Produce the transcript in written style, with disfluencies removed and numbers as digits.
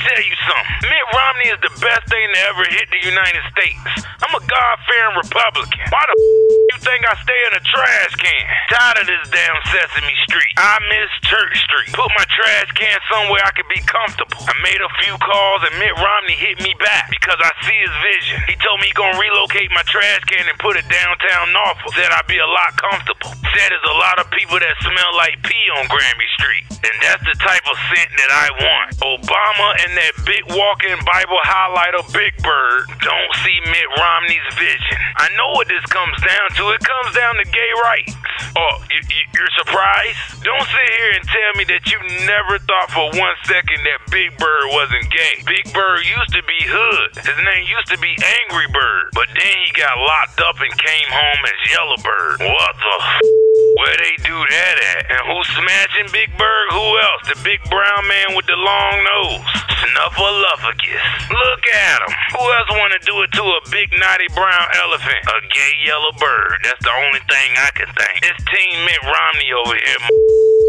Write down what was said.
tell you something. Mitt Romney is the best thing to ever hit the United States. I'm a God-fearing Republican. Why the you think I stay in a trash can? Tired of this damn Sesame Street. I miss Church Street. Put my trash can somewhere I could be comfortable. I made a few calls and Mitt Romney hit me back because I see his vision. He told me he gonna relocate my trash can and put it downtown Norfolk. Said I'd be a lot comfortable. Said there's a lot of people that smell like pee on Granby Street. And that's the type of scent that I want. Obama and that big walking Bible highlighter Big Bird don't see Mitt Romney's vision. I know what this comes down to. It comes down to gay rights. Oh, you're surprised? Don't sit here and tell me that you never thought for 1 second that Big Bird wasn't gay. Big Bird used to be hood. His name used to be Angry Bird. But then he got locked up and came home as Yellow Bird. What the Where they do that at? And who's smashing Big Bird? Who else? The big brown man with the long nose. Snuffleupagus. Look at him. Who else want to do it to a big naughty brown elephant? A gay yellow bird. That's the only thing I can think. It's Team Mitt Romney over here.